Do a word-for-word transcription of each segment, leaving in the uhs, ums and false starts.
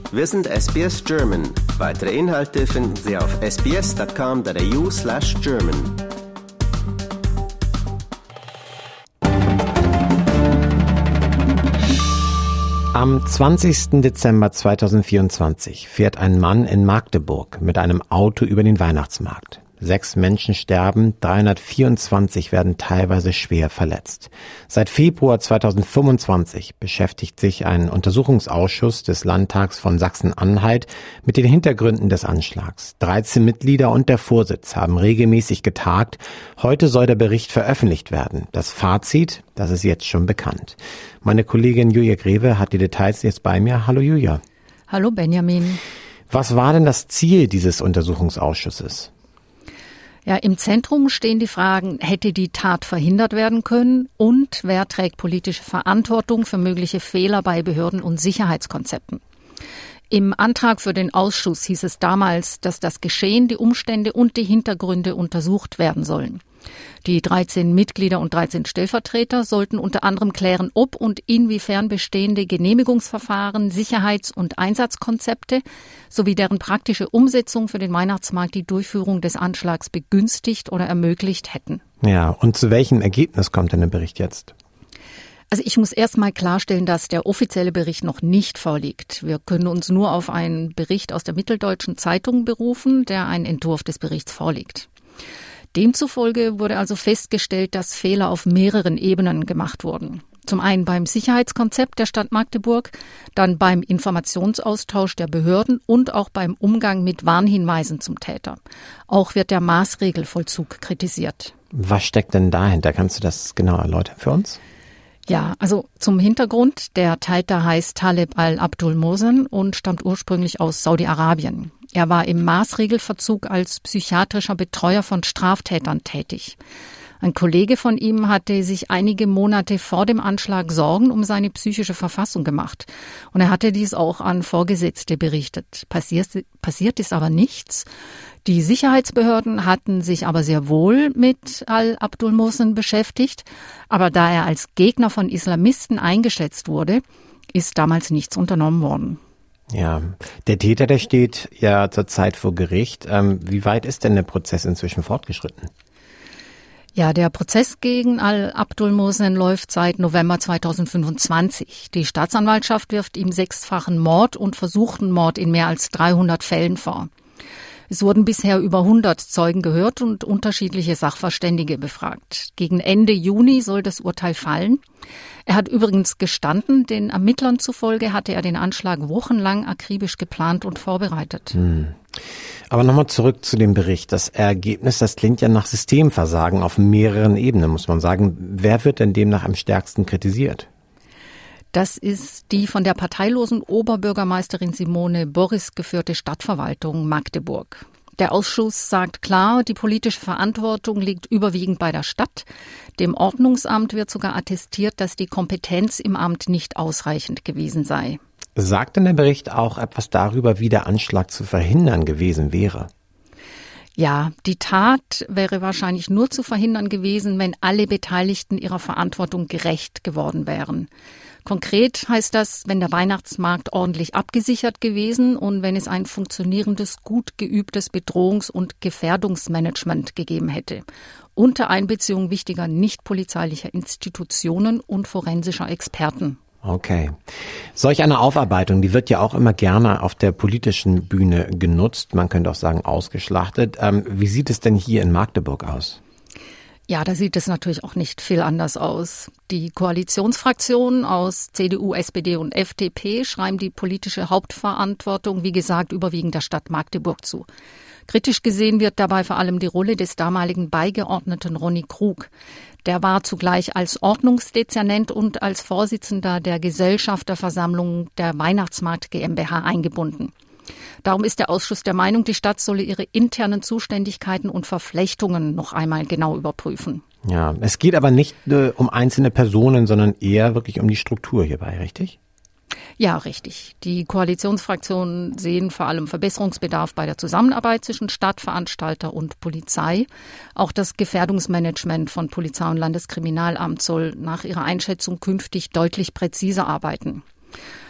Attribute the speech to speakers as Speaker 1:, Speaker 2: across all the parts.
Speaker 1: Wir sind S B S German. Weitere Inhalte finden Sie auf sbs.com.au slash German.
Speaker 2: Am zwanzigsten Dezember zweitausendvierundzwanzig fährt ein Mann in Magdeburg mit einem Auto über den Weihnachtsmarkt. Sechs Menschen sterben, dreihundertvierundzwanzig werden teilweise schwer verletzt. Seit Februar zweitausendfünfundzwanzig beschäftigt sich ein Untersuchungsausschuss des Landtags von Sachsen-Anhalt mit den Hintergründen des Anschlags. dreizehn Mitglieder und der Vorsitz haben regelmäßig getagt. Heute soll der Bericht veröffentlicht werden. Das Fazit, das ist jetzt schon bekannt. Meine Kollegin Julia Greve hat die Details jetzt bei mir. Hallo Julia.
Speaker 3: Hallo Benjamin.
Speaker 2: Was war denn das Ziel dieses Untersuchungsausschusses?
Speaker 3: Ja, im Zentrum stehen die Fragen, hätte die Tat verhindert werden können und wer trägt politische Verantwortung für mögliche Fehler bei Behörden und Sicherheitskonzepten. Im Antrag für den Ausschuss hieß es damals, dass das Geschehen, die Umstände und die Hintergründe untersucht werden sollen. Die dreizehn Mitglieder und dreizehn Stellvertreter sollten unter anderem klären, ob und inwiefern bestehende Genehmigungsverfahren, Sicherheits- und Einsatzkonzepte sowie deren praktische Umsetzung für den Weihnachtsmarkt die Durchführung des Anschlags begünstigt oder ermöglicht hätten.
Speaker 2: Ja, und zu welchem Ergebnis kommt denn der Bericht jetzt?
Speaker 3: Also ich muss erst mal klarstellen, dass der offizielle Bericht noch nicht vorliegt. Wir können uns nur auf einen Bericht aus der Mitteldeutschen Zeitung berufen, der ein Entwurf des Berichts vorliegt. Demzufolge wurde also festgestellt, dass Fehler auf mehreren Ebenen gemacht wurden. Zum einen beim Sicherheitskonzept der Stadt Magdeburg, dann beim Informationsaustausch der Behörden und auch beim Umgang mit Warnhinweisen zum Täter. Auch wird der Maßregelvollzug kritisiert.
Speaker 2: Was steckt denn dahinter? Kannst du das genau erläutern für uns?
Speaker 3: Ja, also zum Hintergrund, der Täter heißt Taleb al-Abdul Mohsen und stammt ursprünglich aus Saudi-Arabien. Er war im Maßregelverzug als psychiatrischer Betreuer von Straftätern tätig. Ein Kollege von ihm hatte sich einige Monate vor dem Anschlag Sorgen um seine psychische Verfassung gemacht. Und er hatte dies auch an Vorgesetzte berichtet. Passiert, passiert ist aber nichts. Die Sicherheitsbehörden hatten sich aber sehr wohl mit al-Abdul Mohsen beschäftigt. Aber da er als Gegner von Islamisten eingeschätzt wurde, ist damals nichts unternommen worden.
Speaker 2: Ja, der Täter, der steht ja zurzeit vor Gericht. Ähm, wie weit ist denn der Prozess inzwischen fortgeschritten?
Speaker 3: Ja, der Prozess gegen al-Abdul Mohsen läuft seit November zweitausendfünfundzwanzig. Die Staatsanwaltschaft wirft ihm sechsfachen Mord und versuchten Mord in mehr als dreihundert Fällen vor. Es wurden bisher über hundert Zeugen gehört und unterschiedliche Sachverständige befragt. Gegen Ende Juni soll das Urteil fallen. Er hat übrigens gestanden, den Ermittlern zufolge hatte er den Anschlag wochenlang akribisch geplant und vorbereitet.
Speaker 2: Hm. Aber nochmal zurück zu dem Bericht. Das Ergebnis, das klingt ja nach Systemversagen auf mehreren Ebenen, muss man sagen. Wer wird denn demnach am stärksten kritisiert?
Speaker 3: Das ist die von der parteilosen Oberbürgermeisterin Simone Boris geführte Stadtverwaltung Magdeburg. Der Ausschuss sagt klar, die politische Verantwortung liegt überwiegend bei der Stadt. Dem Ordnungsamt wird sogar attestiert, dass die Kompetenz im Amt nicht ausreichend gewesen sei.
Speaker 2: Sagt denn der Bericht auch etwas darüber, wie der Anschlag zu verhindern gewesen wäre?
Speaker 3: Ja, die Tat wäre wahrscheinlich nur zu verhindern gewesen, wenn alle Beteiligten ihrer Verantwortung gerecht geworden wären. Konkret heißt das, wenn der Weihnachtsmarkt ordentlich abgesichert gewesen und wenn es ein funktionierendes, gut geübtes Bedrohungs- und Gefährdungsmanagement gegeben hätte. Unter Einbeziehung wichtiger nicht-polizeilicher Institutionen und forensischer Experten.
Speaker 2: Okay. Solch eine Aufarbeitung, die wird ja auch immer gerne auf der politischen Bühne genutzt. Man könnte auch sagen, ausgeschlachtet. Ähm, wie sieht es denn hier in Magdeburg aus?
Speaker 3: Ja, da sieht es natürlich auch nicht viel anders aus. Die Koalitionsfraktionen aus C D U, S P D und F D P schreiben die politische Hauptverantwortung, wie gesagt, überwiegend der Stadt Magdeburg zu. Kritisch gesehen wird dabei vor allem die Rolle des damaligen Beigeordneten Ronny Krug. Der war zugleich als Ordnungsdezernent und als Vorsitzender der Gesellschafterversammlung der Weihnachtsmarkt GmbH eingebunden. Darum ist der Ausschuss der Meinung, die Stadt solle ihre internen Zuständigkeiten und Verflechtungen noch einmal genau überprüfen.
Speaker 2: Ja, es geht aber nicht äh, um einzelne Personen, sondern eher wirklich um die Struktur hierbei, richtig?
Speaker 3: Ja, richtig. Die Koalitionsfraktionen sehen vor allem Verbesserungsbedarf bei der Zusammenarbeit zwischen Stadtveranstalter und Polizei. Auch das Gefährdungsmanagement von Polizei und Landeskriminalamt soll nach ihrer Einschätzung künftig deutlich präziser arbeiten.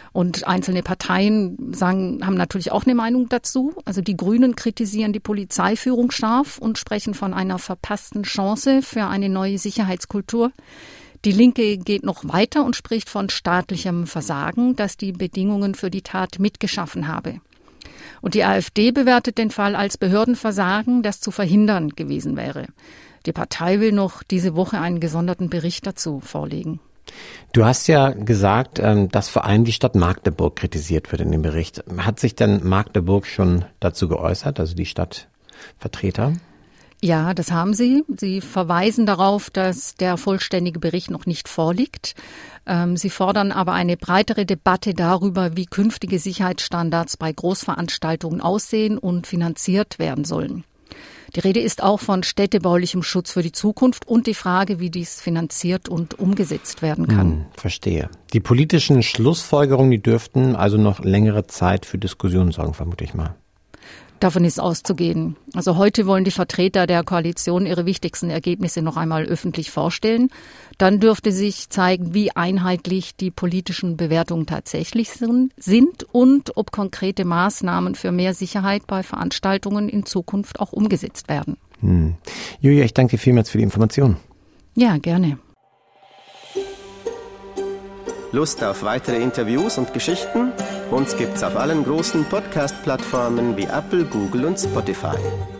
Speaker 3: Und einzelne Parteien sagen, haben natürlich auch eine Meinung dazu. Also die Grünen kritisieren die Polizeiführung scharf und sprechen von einer verpassten Chance für eine neue Sicherheitskultur. Die Linke geht noch weiter und spricht von staatlichem Versagen, das die Bedingungen für die Tat mitgeschaffen habe. Und die AfD bewertet den Fall als Behördenversagen, das zu verhindern gewesen wäre. Die Partei will noch diese Woche einen gesonderten Bericht dazu vorlegen.
Speaker 2: Du hast ja gesagt, dass vor allem die Stadt Magdeburg kritisiert wird in dem Bericht. Hat sich denn Magdeburg schon dazu geäußert, also die Stadtvertreter?
Speaker 3: Ja, das haben sie. Sie verweisen darauf, dass der vollständige Bericht noch nicht vorliegt. Ähm, sie fordern aber eine breitere Debatte darüber, wie künftige Sicherheitsstandards bei Großveranstaltungen aussehen und finanziert werden sollen. Die Rede ist auch von städtebaulichem Schutz für die Zukunft und die Frage, wie dies finanziert und umgesetzt werden kann.
Speaker 2: Hm, verstehe. Die politischen Schlussfolgerungen, die dürften also noch längere Zeit für Diskussionen sorgen, vermute ich mal.
Speaker 3: Davon ist auszugehen. Also heute wollen die Vertreter der Koalition ihre wichtigsten Ergebnisse noch einmal öffentlich vorstellen. Dann dürfte sich zeigen, wie einheitlich die politischen Bewertungen tatsächlich sind und ob konkrete Maßnahmen für mehr Sicherheit bei Veranstaltungen in Zukunft auch umgesetzt werden.
Speaker 2: Hm. Julia, ich danke dir vielmals für die Information.
Speaker 3: Ja, gerne.
Speaker 1: Lust auf weitere Interviews und Geschichten? Uns gibt's auf allen großen Podcast-Plattformen wie Apple, Google und Spotify.